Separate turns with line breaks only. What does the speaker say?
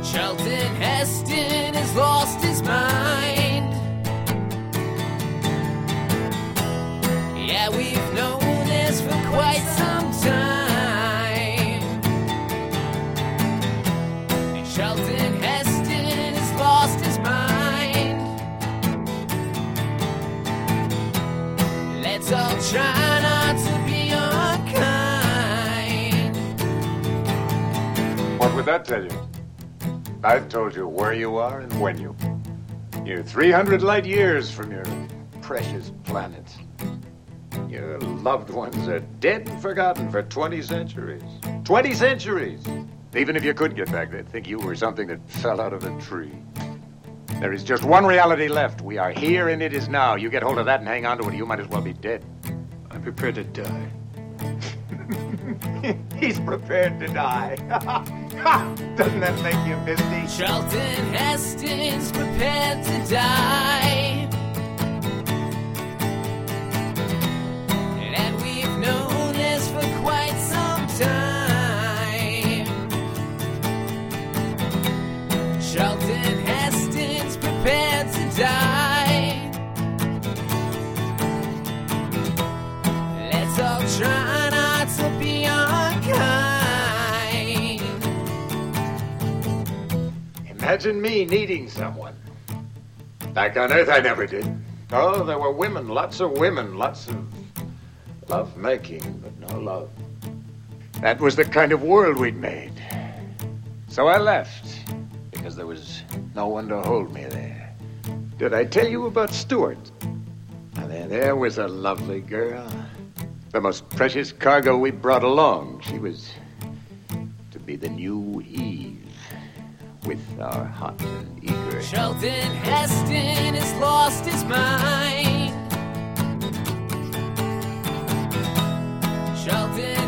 Charlton Heston has lost his mind. Yeah, we've known this for quite some time. And Charlton Heston has lost his mind. Let's all try not to be unkind.
What would that tell you? I've told you where you are and when you. You're 300 light years from your precious planet. Your loved ones are dead and forgotten for 20 centuries. 20 centuries! Even if you could get back, they'd think you were something that fell out of a tree. There is just one reality left. We are here and it is now. You get hold of that and hang on to it, you might as well be dead.
I'm prepared to die.
He's prepared to die. Doesn't that make you misty?
Charlton Heston's prepared to die. And we've known this for quite some time. Charlton Heston's prepared to die. Let's all try not to be unkind.
Imagine me needing someone. Back on Earth, I never did. Oh, there were women, lots of love-making, but no love. That was the kind of world we'd made. So I left, because there was no one to hold me there. Did I tell you about Stuart? And then there was a lovely girl. The most precious cargo we brought along. She was to be the new Eve. With our hot and eager.
Charlton Heston has lost his mind. Charlton